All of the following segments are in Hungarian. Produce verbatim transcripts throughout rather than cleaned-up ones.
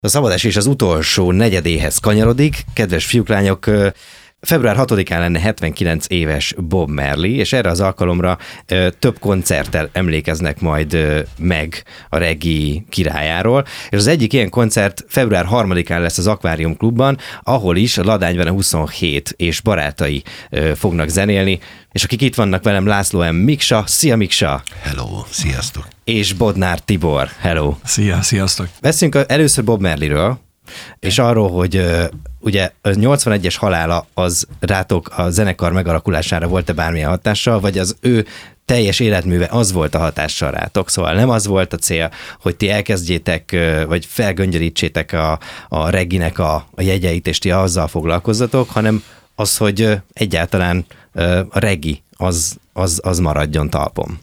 A szabadás és az utolsó negyedéhez kanyarodik. Kedves fiúk, lányok, február hatodikán lenne hetvenkilenc éves Bob Marley, és erre az alkalomra ö, több koncerttel emlékeznek majd ö, meg a reggae királyáról, és az egyik ilyen koncert február harmadikán lesz az Akvárium Klubban, ahol is a Ladányban a huszonhét és barátai ö, fognak zenélni, és akik itt vannak velem, László M. Miksa, szia Miksa! Hello, sziasztok! És Bodnár Tibor, hello! Szia, sziasztok! Beszéljünk először Bob Marleyről, és arról, hogy uh, ugye a nyolcvanegyes halála az rátok a zenekar megalakulására volt-e bármilyen hatással, vagy az ő teljes életműve az volt a hatással rátok, szóval nem az volt a cél, hogy ti elkezdjétek, uh, vagy felgöngyörítsétek a, a regginek a, a jegyeit, és ti azzal foglalkozzatok, hanem az, hogy uh, egyáltalán uh, a reggae az, az, az maradjon talpon.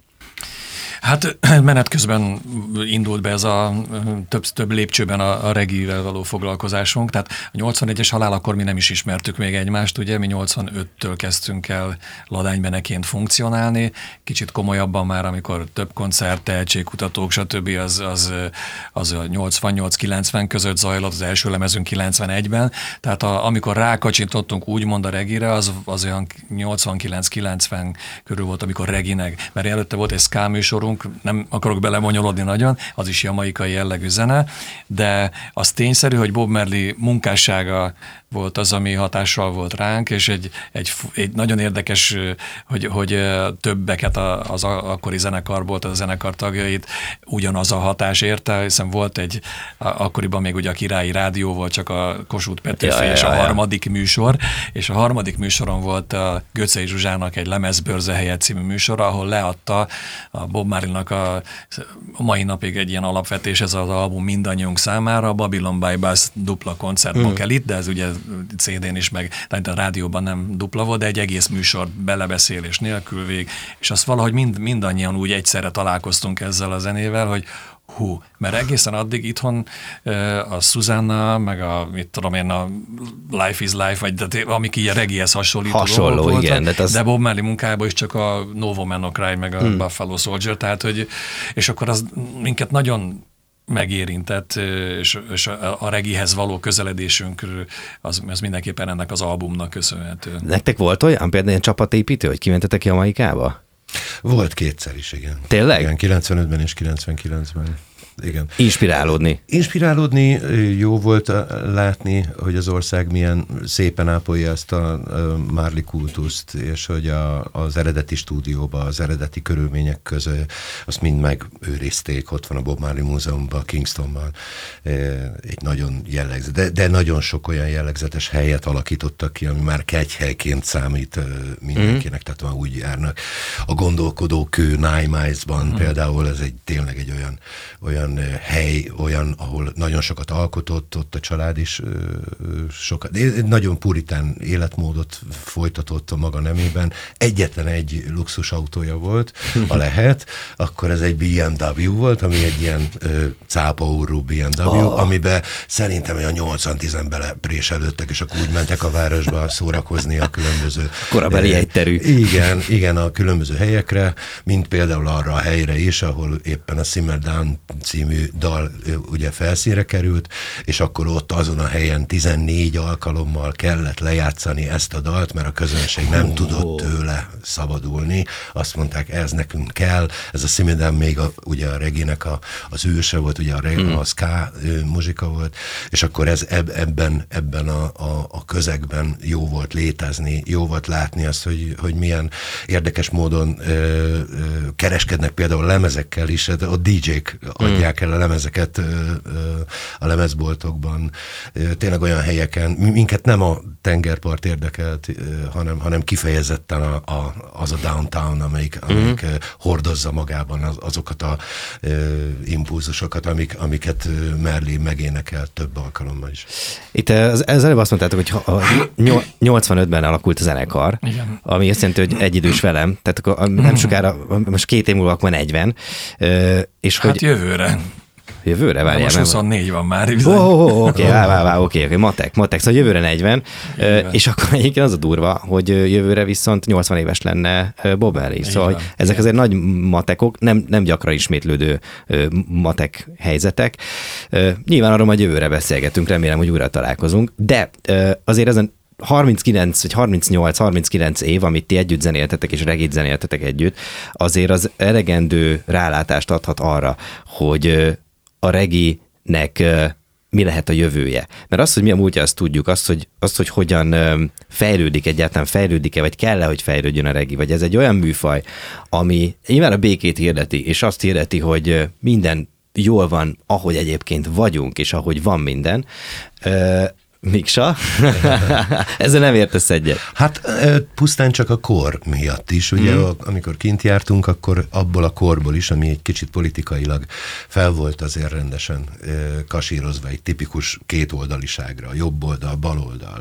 Hát menet közben indult be ez a több, több lépcsőben a, a reggae-vel való foglalkozásunk, tehát a nyolcvanegyes halálakor mi nem is ismertük még egymást, ugye mi nyolcvanöttől kezdtünk el ladánybeneként funkcionálni, kicsit komolyabban már, amikor több koncert, tehetségkutatók, stb. az, az, az nyolcvannyolc kilencven között zajlott, az első lemezünk kilencvenegyben, tehát a, amikor rákacsintottunk úgymond a reggae-re, az, az olyan nyolcvankilenc kilencven körül volt, amikor reggae-nek, mert előtte volt egy ska műsorunk, nem akarok belemonyolodni nagyon, az is jamaikai jellegű zene, de az tényszerű, hogy Bob Marley munkássága volt az, ami hatással volt ránk, és egy, egy, egy nagyon érdekes, hogy, hogy többeket az akkori zenekarból, a zenekar tagjait ugyanaz a hatás érte, hiszen volt egy, akkoriban még ugye a Királyi Rádió volt, csak a Kossuth Petőfi ja, és ja, a ja. harmadik műsor, és a harmadik műsoron volt a Götzei Zsuzsának egy Lemezbörze helyett című műsor, ahol leadta a Bob Marleynak a, a mai napig egy ilyen alapvetés, ez az album mindannyiunk számára, a Babylon by Bus dupla koncertbokelit, de ez ugye cé dén is, meg tehát a rádióban nem dupla volt, de egy egész műsor belebeszélés nélkül vég, és azt valahogy mind, mindannyian úgy egyszerre találkoztunk ezzel a zenével, hogy hú, mert egészen addig itthon a Susanna, meg a, mit tudom én, a Life is Life, vagy de, amik így a reggae-hez hasonlító Hasonló, voltak, igen. De, az... de Bob Marley munkájában is csak a No Woman No Cry, meg a hmm. Buffalo Soldier, tehát hogy, és akkor az minket nagyon megérintett, és, és a reggaehez való közeledésünk az, az mindenképpen ennek az albumnak köszönhető. Nektek volt olyan például ilyen csapatépítő, hogy kimentetek ki Jamaikába? Volt kétszer is, igen. Tényleg? Igen, kilencvenötben és kilencvenkilencben. Igen. Inspirálódni. Inspirálódni, jó volt látni, hogy az ország milyen szépen ápolja ezt a Marley kultuszt, és hogy a, az eredeti stúdióban, az eredeti körülmények között azt mind megőrizték. Ott van a Bob Marley Múzeumban, Kingstonban egy nagyon jellegzetes, de, de nagyon sok olyan jellegzetes helyet alakítottak ki, ami már kegyhelyként számít mindenkinek, mm. tehát már úgy járnak. A gondolkodókő Nine-Miles-ban mm. például ez egy tényleg egy olyan, olyan hely, olyan, ahol nagyon sokat alkotott, ott a család is sokat, nagyon puritán életmódot folytatott a maga nemében. Egyetlen egy luxusautója volt, a lehet, akkor ez egy bé em vé volt, ami egy ilyen cápaúrú bé em vé, oh. amiben szerintem olyan nyolcvan-tízen belepréselődtek, és akkor úgy mentek a városba szórakozni a különböző... Korabeli egyterű. Igen, igen, a különböző helyekre, mint például arra a helyre is, ahol éppen a Simmer Down című dal ugye felszínre került, és akkor ott azon a helyen tizennégy alkalommal kellett lejátszani ezt a dalt, mert a közönség nem oh. tudott tőle szabadulni. Azt mondták, ez nekünk kell, ez a Simmer Down még a, ugye a reggae-nek a, az őse volt, ugye a, reggae, mm. a ska muzsika volt, és akkor ez eb, ebben, ebben a, a, a közegben jó volt létezni, jó volt látni azt, hogy, hogy milyen érdekes módon ö, ö, kereskednek például lemezekkel is, a dé jék adják el a lemezeket a lemezboltokban, tényleg olyan helyeken, minket nem a tengerpart érdekelt, hanem, hanem kifejezetten a, a, az a downtown, amelyik, amelyik mm. hordozza magában az, azokat a impulzusokat, amik, amiket Marley megénekelt több alkalommal is. Itt az, az előbb azt mondtátok, hogy nyolcvanötben alakult a zenekar, igen. Ami azt jelenti, hogy egyidős velem, tehát akkor nem sokára, most két év múlva akkor negyven, és hát hogy... jövőre. Jövőre várjál. Most huszonnégy van már. Ó, oh, oké, oké, oké, matek, matek, szóval jövőre negyven, Jövőre. És akkor egyébként az a durva, hogy jövőre viszont nyolcvan éves lenne Bob Marley. Szóval van, ezek igen. azért nagy matekok, nem, nem gyakran ismétlődő matek helyzetek. Nyilván arról majd jövőre beszélgetünk, remélem, hogy újra találkozunk, de azért ezen harminckilenc vagy harmincnyolc harminckilenc év, amit ti együtt zenéltetek és regit zenéltetek együtt, azért az elegendő rálátást adhat arra, hogy a reginek mi lehet a jövője. Mert az, hogy mi a múltja, azt tudjuk, azt, hogy, azt, hogy hogyan fejlődik, egyáltalán fejlődik-e, vagy kell-e, hogy fejlődjön a regi, vagy ez egy olyan műfaj, ami nyilván a békét hirdeti, és azt hirdeti, hogy minden jól van, ahogy egyébként vagyunk, és ahogy van minden. Miksa? Ezzel nem értesz egyet. Hát pusztán csak a kor miatt is. Ugye mm. amikor kint jártunk, akkor abból a korból is, ami egy kicsit politikailag fel volt azért rendesen kasírozva egy tipikus kétoldaliságra, jobb oldal, bal oldal,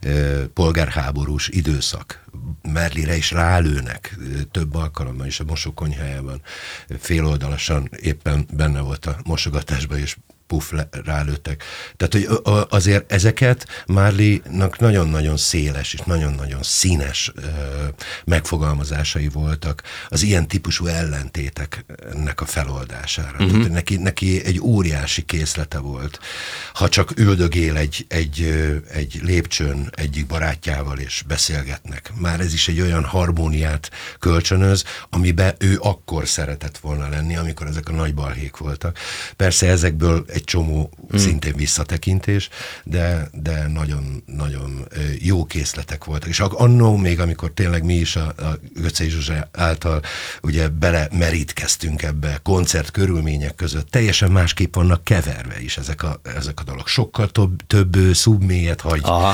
polgárháborús időszak. Marleyre is rálőnek több alkalommal is a mosókonyhájában féloldalasan éppen benne volt a mosogatásban, és puff, rálőttek. Tehát, hogy azért ezeket Marleynak nagyon-nagyon széles és nagyon-nagyon színes ö, megfogalmazásai voltak az ilyen típusú ellentéteknek a feloldására. Uh-huh. Tehát neki, neki egy óriási készlete volt. Ha csak üldögél egy, egy, egy lépcsőn egyik barátjával és beszélgetnek, már ez is egy olyan harmóniát kölcsönöz, amiben ő akkor szeretett volna lenni, amikor ezek a nagy balhék voltak. Persze ezekből egy csomó hmm. szintén visszatekintés, de, de nagyon, nagyon jó készletek voltak. És annó még, amikor tényleg mi is a, a Göcsei Zsuzsa által ugye belemerítkeztünk ebbe koncert körülmények között, teljesen másképp vannak keverve is ezek a, ezek a dolog. Sokkal több, több szubmélyet hagy Aha.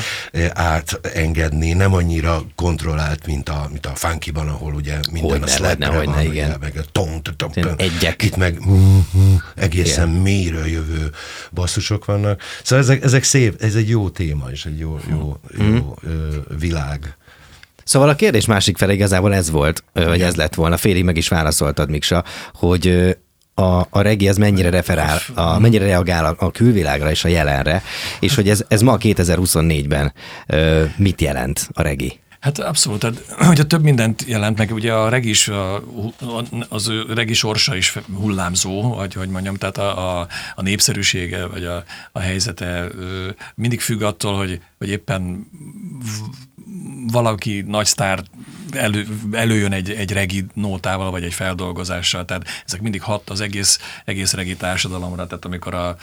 átengedni, nem annyira kontrollált, mint a, mint a funkyban, ahol ugye minden hogy a slapre van, ne, igen. meg a tong, tong, tong, egyek. Itt meg mm, mm, egészen igen. mélyről jövő basszusok vannak. Szóval ezek, ezek szép, ez egy jó téma, és egy jó, jó, jó mm. ö, világ. Szóval a kérdés másik fele igazából ez volt, vagy ez lett volna, félig meg is válaszoltad, Miksa, hogy a, a regi ez mennyire referál, a, mennyire reagál a, a külvilágra és a jelenre, és hogy ez, ez ma kétezer-huszonnégyben ö, mit jelent a regi? Hát abszolút, tehát, ugye több mindent jelent meg, ugye a regi is, a, az ő regi sorsa is hullámzó, vagy hogy mondjam, tehát a, a, a népszerűsége, vagy a, a helyzete mindig függ attól, hogy, hogy éppen valaki nagy sztár elő, előjön egy, egy regi nótával, vagy egy feldolgozással, tehát ezek mindig hat az egész, egész regi társadalomra, tehát amikor a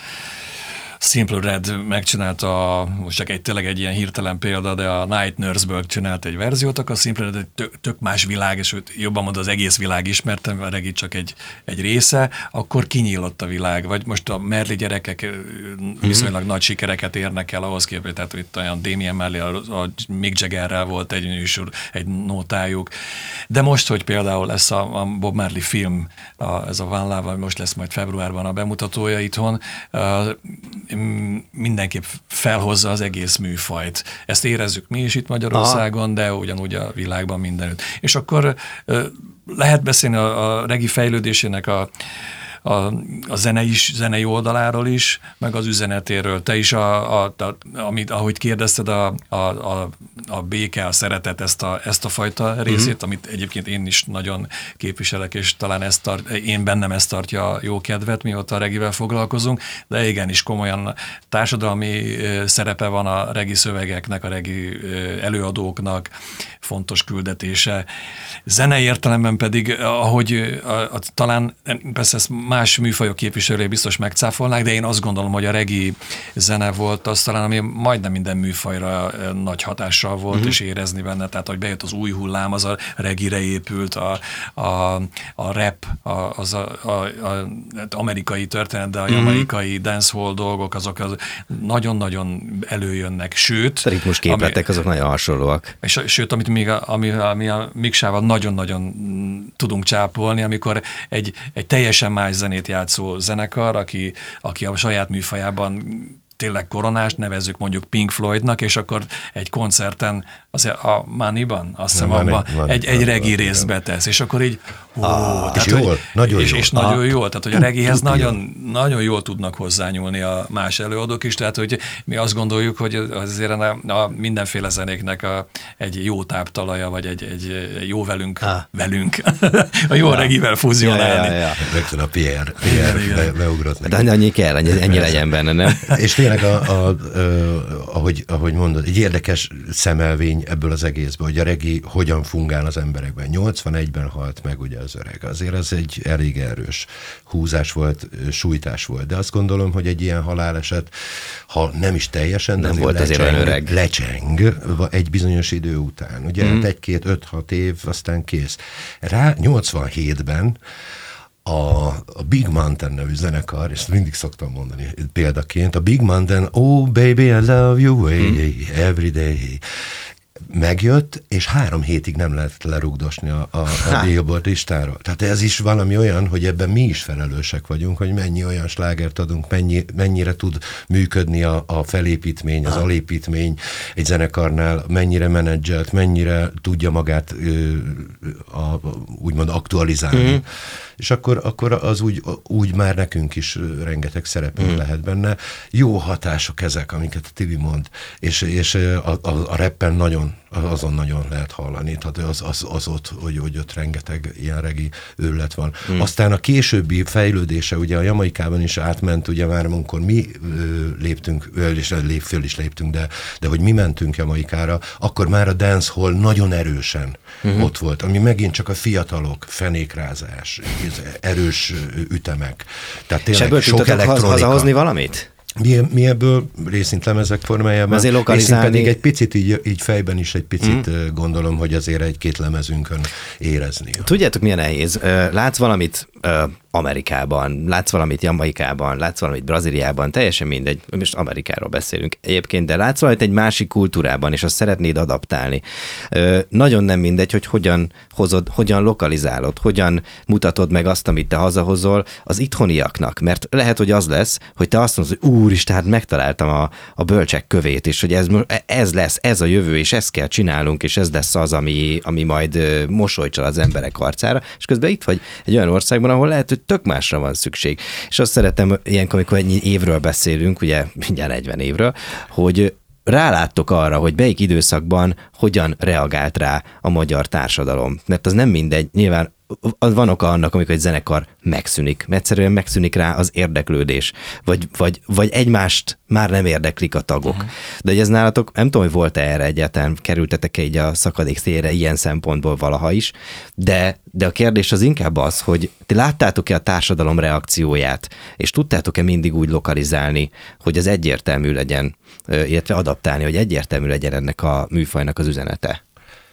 Simple Red megcsinálta, most csak egy tényleg egy ilyen hirtelen példa, de a Night Nurse-ből csinált egy verziót, akkor a Simple Red egy tök, tök más világ, és őt jobban mondta, az egész világ ismerte, a regi csak egy, egy része, akkor kinyílott a világ. Vagy most a Marley gyerekek viszonylag mm-hmm. nagy sikereket érnek el ahhoz képest, tehát itt olyan Damian Marley, a, a Mick Jaggerrel volt egy műsor, egy nótájuk. De most, hogy például lesz a, a Bob Marley film, a, ez a One Love, most lesz majd februárban a bemutatója itthon, a, mindenképp felhozza az egész műfajt. Ezt érezzük mi is itt Magyarországon, Aha. de ugyanúgy a világban mindenütt. És akkor lehet beszélni a, a regi fejlődésének a A, a zene is, zenei oldaláról is, meg az üzenetéről. Te is, a, a, a, amit, ahogy kérdezted, a, a, a, a béke, a szeretet, ezt a, ezt a fajta részét, mm-hmm. amit egyébként én is nagyon képviselek, és talán ezt tart, én bennem ezt tartja jó kedvet, mióta a regivel foglalkozunk, de igenis komolyan társadalmi szerepe van a regi szövegeknek, a regi előadóknak, fontos küldetése. Zenei értelemben pedig, ahogy a, a, talán persze ezt más műfajok képviselői biztos megcáfolnák, de én azt gondolom, hogy a regi zene volt az talán, ami majdnem minden műfajra nagy hatással volt, mm-hmm. és érezni benne, tehát hogy bejött az új hullám, az a regire épült, a, a, a rap, a, az a, a, a amerikai történet, de a mm-hmm. amerikai dancehall dolgok, azok az nagyon-nagyon előjönnek, sőt... A ritmusképletek azok nagyon hasonlóak. És, sőt, amit még a, ami, ami a Miksával nagyon-nagyon tudunk csápolni, amikor egy, egy teljesen más zenét játszó zenekar, aki, aki a saját műfajában tényleg koronás, nevezzük mondjuk Pink Floydnak, és akkor egy koncerten, azért a Money-ban, azt hiszem abban, egy, egy regi részt betesz, és akkor így, Ó, ah, tehát, és jól, hogy, nagyon és, jól. És nagyon ah. jól, tehát hogy a regihez nagyon, nagyon jól tudnak hozzányúlni a más előadók is, tehát hogy mi azt gondoljuk, hogy azért a, a mindenféle zenéknek a, egy jó táptalaja, vagy egy, egy jó velünk, ah. velünk, a jó ja. regivel fúzionálni. Ja, ja, ja. Rögtön a Pierre, Pierre be, beugrott neki. De annyi kell, ennyi, ennyi legyen benne, nem? És tényleg, a, a, a, ahogy, ahogy mondod, egy érdekes szemelvény ebből az egészből, hogy a regi hogyan fungál az emberekben. nyolcvanegyben halt meg ugye az öreg. Azért az egy elég erős húzás volt, sújtás volt. De azt gondolom, hogy egy ilyen haláleset, ha nem is teljesen, nem azért volt lecseng, azért olyan öreg. lecseng egy bizonyos idő után. Ugye mm. hát egy-két, öt-hat év, aztán kész. Rá nyolcvanhétben A, a Big Mountain nevű zenekar, ezt mindig szoktam mondani példaként, a Big Mountain, oh baby, I love you way, mm. every day, megjött, és három hétig nem lehet lerugdosni a, a, a Billboard listáról. Tehát ez is valami olyan, hogy ebben mi is felelősek vagyunk, hogy mennyi olyan slágert adunk, mennyi, mennyire tud működni a, a felépítmény, az alépítmény egy zenekarnál, mennyire menedzselt, mennyire tudja magát ö, a, úgymond aktualizálni. Mm. És akkor, akkor az úgy, úgy már nekünk is rengeteg szerepünk mm. lehet benne. Jó hatások ezek, amiket a Tibi mond, és, és a, a, a rappen nagyon, azon nagyon lehet hallani. Tehát az, az, az ott, hogy, hogy ott rengeteg ilyen regi őrület van. Mm. Aztán a későbbi fejlődése, ugye a Jamaikában is átment, ugye már amikor mi ö, léptünk, és lép, föl is léptünk, de, de hogy mi mentünk Jamaikára, akkor már a dancehall nagyon erősen mm. ott volt, ami megint csak a fiatalok, fenékrázás, erős ütemek. Tehát tényleg ebből sok elektronika. Hazahozni valamit? Mi, mi ebből részint lemezek formájában, azért lokalizálni... pedig egy picit így, így fejben is egy picit mm. gondolom, hogy azért egy-két lemezünkön érezni. Tudjátok, milyen nehéz? Látsz valamit Amerikában, látsz valamit Jamaikában, látsz valamit Brazíliában, teljesen mindegy, most Amerikáról beszélünk egyébként, de látsz valamit egy másik kultúrában, és azt szeretnéd adaptálni. Nagyon nem mindegy, hogy hogyan hozod, hogyan lokalizálod, hogyan mutatod meg azt, amit te hazahozol az itthoniaknak, mert lehet, hogy az lesz, hogy te azt mondod, hogy úristen, hát megtaláltam a, a bölcsek kövét, és hogy ez, ez lesz, ez a jövő, és ezt kell csinálnunk, és ez lesz az, ami, ami majd mosolycsal az emberek arcára, és közben itt vagy egy olyan országban, ahol lehet, hogy tök másra van szükség. És azt szeretem ilyenkor, amikor ennyi évről beszélünk, ugye mindjárt negyven évről, hogy ráláttok arra, hogy melyik időszakban hogyan reagált rá a magyar társadalom. Mert az nem mindegy, nyilván van oka annak, amikor egy zenekar megszűnik, mert egyszerűen megszűnik rá az érdeklődés, vagy, vagy, vagy egymást már nem érdeklik a tagok. Uh-huh. De hogy ez nálatok, nem tudom, hogy volt-e erre egyáltalán, kerültetek-e így a szakadék szélre ilyen szempontból valaha is, de, de a kérdés az inkább az, hogy ti láttátok-e a társadalom reakcióját, és tudtátok-e mindig úgy lokalizálni, hogy az egyértelmű legyen, illetve adaptálni, hogy egyértelmű legyen ennek a műfajnak az üzenete?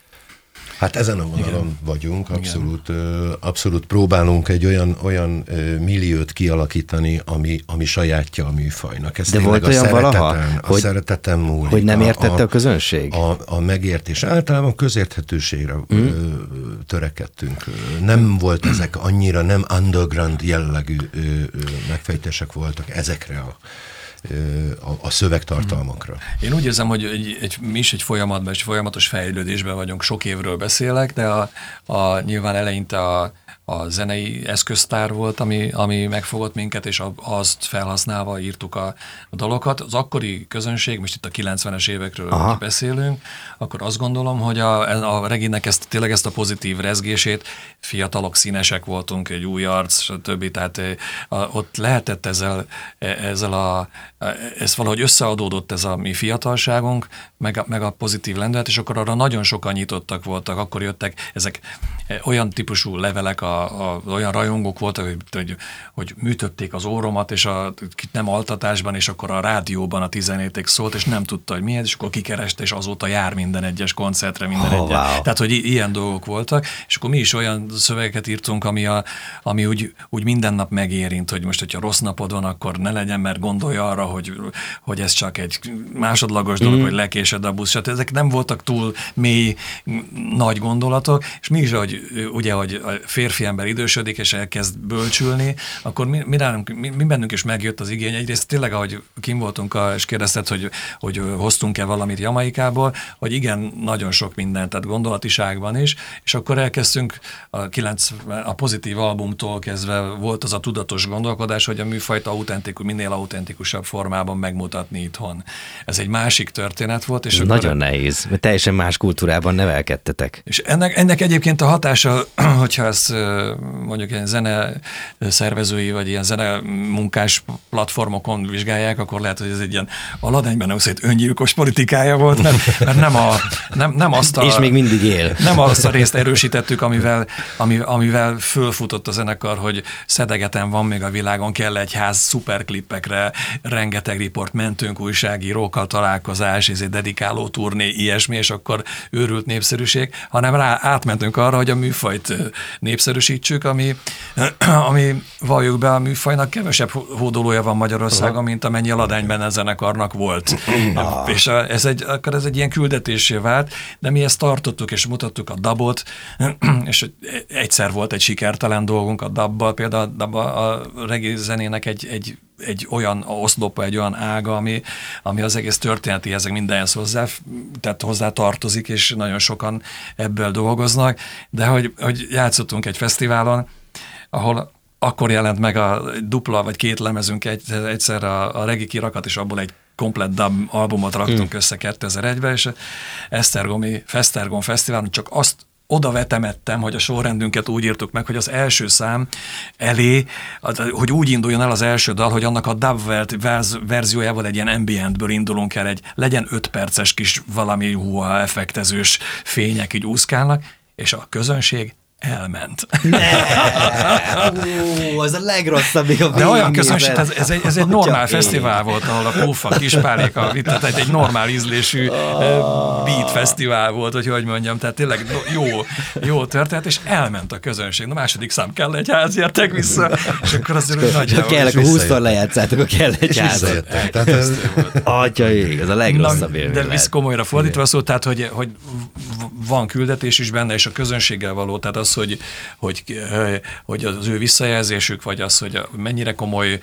Hát ezen a vonalon Igen. vagyunk, abszolút, Igen. abszolút próbálunk egy olyan, olyan milliót kialakítani, ami, ami sajátja a műfajnak. Ez de volt olyan valaha, a hogy, szereteten múlik. Hogy nem értette a, a közönség? A, a megértés. Általában közérthetőségre mm. törekedtünk. Nem volt ezek annyira, nem underground jellegű megfejtések voltak ezekre a A, a szövegtartalmakra. Én úgy érzem, hogy egy, egy, mi is egy folyamatban, egy folyamatos fejlődésben vagyunk, sok évről beszélek, de a, a, nyilván eleinte a, a zenei eszköztár volt, ami, ami megfogott minket, és azt felhasználva írtuk a, a dalokat. Az akkori közönség, most itt a kilencvenes évekről beszélünk, akkor azt gondolom, hogy a, a reginek ezt, tényleg ezt a pozitív rezgését, fiatalok, színesek voltunk, egy új arc, stb. Tehát a, ott lehetett ezzel, ezzel a, ez valahogy összeadódott ez a mi fiatalságunk, meg a, meg a pozitív lendület, és akkor arra nagyon sokan nyitottak voltak, akkor jöttek ezek olyan típusú levelek, a, a, olyan rajongók voltak, hogy, hogy, hogy műtötték az óromat, és a, nem altatásban, és akkor a rádióban a tizenhétig szólt, és nem tudta, hogy miért, és akkor kikereste, és azóta jár minden egyes koncertre, minden oh, egyes. Wow. Tehát, hogy ilyen dolgok voltak, és akkor mi is olyan szövegeket írtunk, ami, a, ami úgy, úgy minden nap megérint, hogy most, hogyha rossz napod van, akkor ne legyen, mert gondolj arra, hogy, hogy ez csak egy másodlagos dolog, mm. hogy lekésed a busz. Tehát ezek nem voltak túl mély, nagy gondolatok, és mi is, hogy ugye, hogy férfi ember idősödik, és elkezd bölcsülni, akkor mi, mi, nálunk, mi, mi bennünk is megjött az igény. Egyrészt tényleg, ahogy kim voltunk, a, és kérdezted, hogy, hogy hoztunk-e valamit Jamaikából, hogy igen, nagyon sok mindent, tehát gondolatiságban is, és akkor elkezdtünk a, kilencven, a pozitív albumtól kezdve volt az a tudatos gondolkodás, hogy a műfajt autentikus, minél autentikusabb formában megmutatni itthon. Ez egy másik történet volt. És nagyon akkor, nehéz, mert teljesen más kultúrában nevelkedtetek. És ennek, ennek egyébként a hatása, hogyha ezt mondjuk ilyen zene szervezői, vagy ilyen zene munkás platformokon vizsgálják, akkor lehet, hogy ez egy ilyen a ladányban szét öngyilkos politikája volt, mert, mert nem, a, nem, nem azt a... És még mindig él. Nem azt a részt erősítettük, amivel, amivel fölfutott a zenekar, hogy szedegeten van még a világon, kell egy ház szuperklippekre, rengeteg riport, mentünk újságírókkal, találkozás, ez egy dedikáló turné, ilyesmi, és akkor őrült népszerűség, hanem rá átmentünk arra, hogy a műfajt népszerűsítsük, ami, ami valljuk be, a műfajnak kevesebb hódolója van Magyarországon, mint amennyi a Ladánybenne zenekarnak volt. És a, ez egy, akkor ez egy ilyen küldetésé vált, de mi ezt tartottuk, és mutattuk a dabot, és egyszer volt egy sikertelen dolgunk a dabbal, például a, dabba, a reggae zenének egy, egy egy olyan oszlopa, egy olyan ága, ami, ami az egész történeti, ezek mindenhez hozzá, tehát hozzá tartozik, és nagyon sokan ebből dolgoznak, de hogy, hogy játszottunk egy fesztiválon, ahol akkor jelent meg a dupla vagy két lemezünk egy, egyszer a, a Regi kirakat, és abból egy komplett dub albumot raktunk mm. össze kétezer-egyben, és Esztergomi Fesztergom Fesztiválon csak azt oda vetemettem, hogy a sorrendünket úgy írtuk meg, hogy az első szám elé, hogy úgy induljon el az első dal, hogy annak a dub verziójával egy ilyen ambientből indulunk el, egy legyen öt perces kis valami húha effektezős fények így úszkálnak, és a közönség elment. Ne! Ó, az a legrosszabb még a De olyan közönség, ez, ez, egy, ez egy normál fesztivál volt, ahol a Pófa, Kispáléka, tehát egy, egy normál ízlésű beat fesztivál volt, hogy hogy mondjam, tehát tényleg jó, jó történet, és elment a közönség. A második szám kell egy ház, jöttek vissza, és akkor azért úgy nagyjából... Kell, akkor húszszor lejátszátok, akkor kell egy ház. Atya ég, ez a legrosszabb élmény. De visz komolyra fordítva szó, tehát hogy, hogy van küldetés is benne, és a közönséggel való, tehát az, hogy, hogy, hogy az ő visszajelzésük, vagy az, hogy mennyire komoly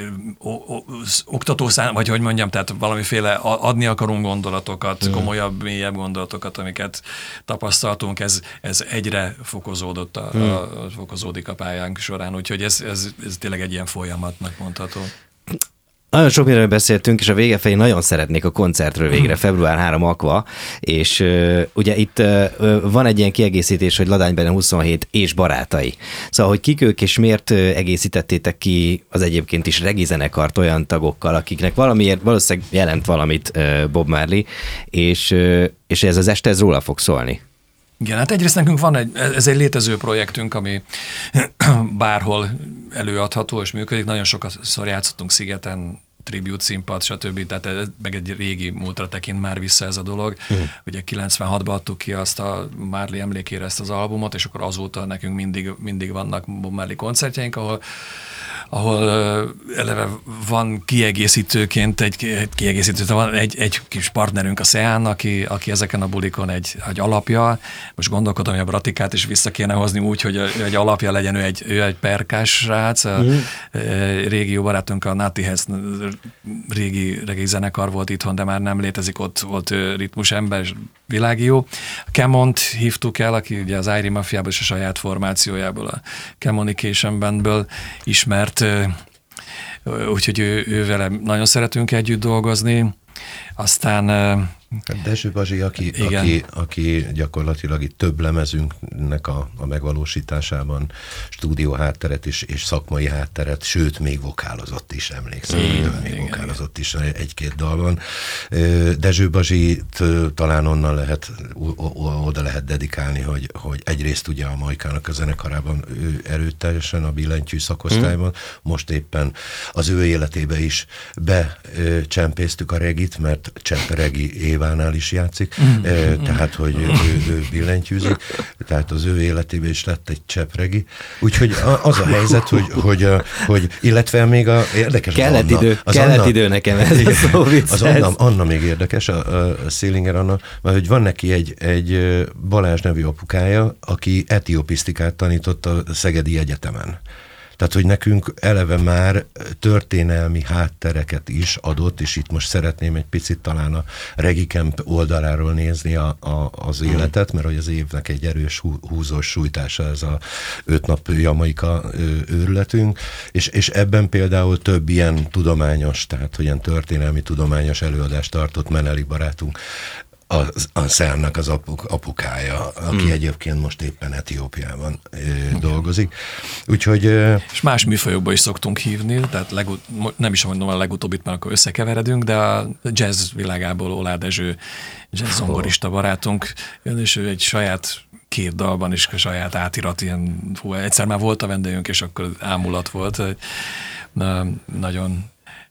oktatószám, vagy hogy mondjam, tehát valamiféle adni akarunk gondolatokat, mm. komolyabb, mélyebb gondolatokat, amiket tapasztaltunk, ez, ez egyre fokozódott, a, mm. a, fokozódik a pályánk során, úgyhogy ez, ez, ez tényleg egy ilyen folyamatnak mondható. Nagyon sok mindenről beszéltünk, és a vége felé nagyon szeretnék a koncertről végre, február harmadika Aqua, és uh, ugye itt uh, van egy ilyen kiegészítés, hogy Ladánybenne huszonhét és barátai. Szóval, hogy kik ők, és miért uh, egészítettétek ki az egyébként is regi zenekart olyan tagokkal, akiknek valamiért valószínűleg jelent valamit uh, Bob Marley, és, uh, és ez az este ez róla fog szólni. Igen, hát egyrészt nekünk van egy, ez egy projektünk, ami bárhol előadható és működik. Nagyon sokszor játszottunk Szigeten, tribute színpad, stb. Tehát meg egy régi múltra tekint már vissza ez a dolog. Uh-huh. Ugye kilencvenhatban adtuk ki azt a Marley emlékére ezt az albumot, és akkor azóta nekünk mindig, mindig vannak Bob Marley koncertjeink, ahol ahol uh, eleve van kiegészítőként egy, egy kiegészítő, van egy, egy kis partnerünk a Szeán, aki, aki ezeken a bulikon egy, egy alapja. Most gondolkodom, hogy a Bratikát is vissza kéne hozni úgy, hogy egy alapja legyen, ő egy, ő egy perkás srác. Mm. A régi jó barátunk, a Natihez régi, régi zenekar volt itthon, de már nem létezik, ott volt ritmus ember, és világi jó. Kemont hívtuk el, aki ugye az Irie Mafiából és a saját formációjából, a Communication Bandből ismert, úgyhogy ő, ő vele nagyon szeretünk együtt dolgozni. Aztán... Dezső Bazsi, aki, aki, aki gyakorlatilag itt több lemezünknek a, a megvalósításában stúdió hátteret is, és szakmai hátteret, sőt, még vokálozott is, emlékszem, igen, még igen, vokálozott igen. is egy-két dalban. Dezső Bazsit talán onnan lehet, oda lehet dedikálni, hogy, hogy egyrészt ugye a Majkának a zenekarában ő erőteljesen a billentyű szakosztályban, hmm. most éppen az ő életébe is becsempésztük a regit, mert csemperegi éve Csabánál is játszik, mm. tehát, hogy ő, ő billentyűzik, tehát az ő életében is lett egy csepp regi. Úgyhogy az a helyzet, hogy, hogy, hogy illetve még a érdekes kellett az Anna, idő, az kellett Anna, idő nekem ez a szó vicc. Az Anna, Anna még érdekes, a, a Szélinger Anna, mert hogy van neki egy, egy Balázs nevű apukája, aki etiopisztikát tanított a Szegedi Egyetemen. Tehát, hogy nekünk eleve már történelmi háttereket is adott, és itt most szeretném egy picit talán a Regi Camp oldaláról nézni a, a, az életet, mert hogy az évnek egy erős húzós sújtása ez a öt nap jamaika őrületünk, és, és ebben például több ilyen tudományos, tehát hogy ilyen történelmi tudományos előadást tartott Meneli barátunk, a, a Szernak az apuk, apukája, aki hmm. egyébként most éppen Etiópiában ö, dolgozik. Úgyhogy... Ö, és más műfajokba is szoktunk hívni, tehát legut, nem is mondom a legutóbbit, mert akkor összekeveredünk, de a jazz világából Oláh Dezső jazz zongorista barátunk, és ő egy saját két dalban is saját átirat, ilyen, hú, egyszer már volt a vendégünk, és akkor ámulat volt. Na, nagyon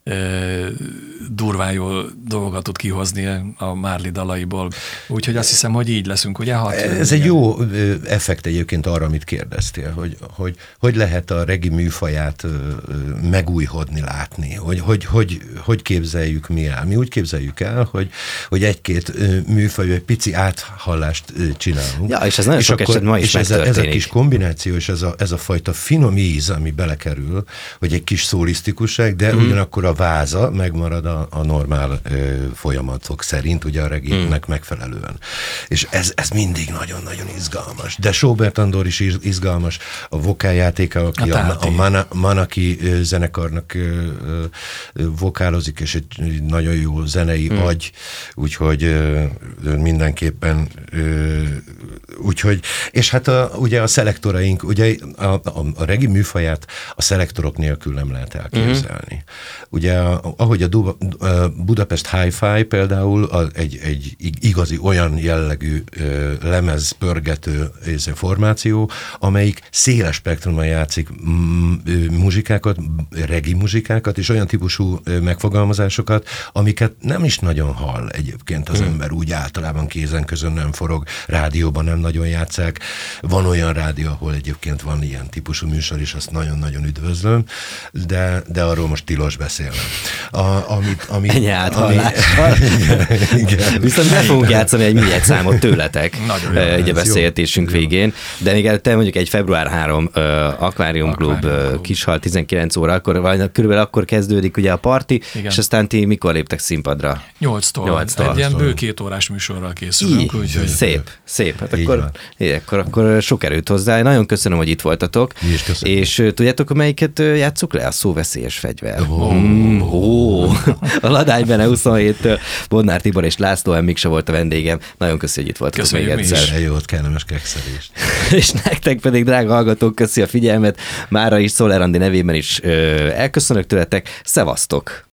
durván jó dolgokat tud kihozni a Marley dalaiból. Úgyhogy azt hiszem, hogy így leszünk, ugye? Hat, Ez igen. Egy jó effekt egyébként arra, amit kérdeztél, hogy hogy, hogy lehet a regi műfaját megújhodni, látni, hogy hogy, hogy hogy képzeljük mi el. Mi úgy képzeljük el, hogy, hogy egy-két műfaj, egy pici áthallást csinálunk. Ja, és ez nagyon és sok akkor, eset ma is és ez a, ez a kis kombináció, és ez a, ez a fajta finom íz, ami belekerül, hogy egy kis szólisztikusság, de mm. ugyanakkor a váza megmarad a, a normál ö, folyamatok szerint, ugye a regénynek mm. megfelelően. És ez, ez mindig nagyon-nagyon izgalmas. De Sobert Andor is izgalmas, a vokáljátéka, aki a, a, a Mana, Manaki zenekarnak ö, ö, vokálozik, és egy nagyon jó zenei mm. agy, úgyhogy ö, mindenképpen ö, úgyhogy, és hát a, ugye a szelektoraink, ugye a, a, a regi műfaját a szelektorok nélkül nem lehet elképzelni. Mm. Ugye, ahogy a Duba, Budapest Hi-Fi például a, egy, egy igazi olyan jellegű ö, lemezpörgető formáció, amelyik széles spektrumon játszik m, ö, muzsikákat, regi muzsikákat, és olyan típusú ö, megfogalmazásokat, amiket nem is nagyon hall egyébként az hmm. ember, úgy általában kézen közön nem forog, rádióban nem nagyon játsszák. Van olyan rádió, ahol egyébként van ilyen típusú műsor, és azt nagyon-nagyon üdvözlöm, de, de arról most tilos beszélnem. A, amit, ami, Ennyi áthallással. Viszont meg fogunk játszani egy műjegyszámot számot tőletek így a beszélgetésünk jó. végén, de még előtte mondjuk egy február harmadika uh, Akvárium Klub, uh, Kishal tizenkilenc óra, akkor, vagy körülbelül akkor kezdődik ugye a parti, igen. és aztán ti mikor léptek színpadra? nyolctól. nyolctól. Egy ilyen bő két órás műsorral készülünk. Úgy, hogy... Szép, szép. Hát akkor, akkor, akkor sok erőt hozzá. Nagyon köszönöm, hogy itt voltatok. És, és tudjátok, melyiket játsszuk le? A szóveszélyes fegyver. Oh. Mm, oh. A Ladány Bene huszonhéttől Bodnár Tibor és László M. Miksa volt a vendégem. Nagyon köszönjük, hogy itt voltatok még egyszer. Eljót, kellemes kekszelést. És nektek pedig, drága hallgatók, köszi a figyelmet. Mára is Szoller Andi nevében is ö, elköszönök tőletek. Szevasztok!